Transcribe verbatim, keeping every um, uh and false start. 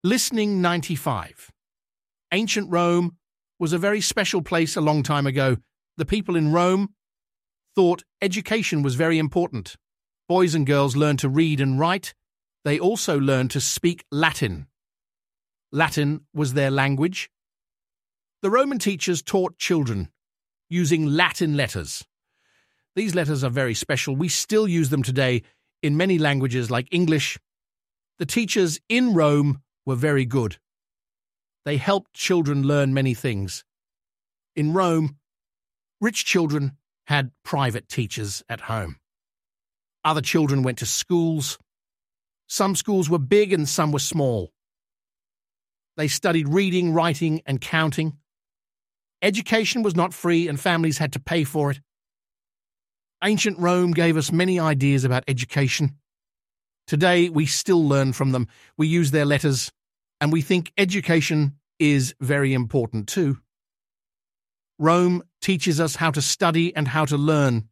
Listening ninety-five. Ancient Rome was a very special place a long time ago. The people in Rome thought education was very important. Boys and girls learned to read and write. They also learned to speak Latin. Latin was their language. The Roman teachers taught children using Latin letters. These letters are very special. We still use them today in many languages like English. The teachers in Rome were very good. They helped children learn many things. In Rome, rich children had private teachers at home. Other children went to schools. Some schools were big and some were small. They studied reading, writing, and counting. Education was not free and families had to pay for it. Ancient Rome gave us many ideas about education. Today, we still learn from them. We use their letters, and we think education is very important too. Rome teaches us how to study and how to learn.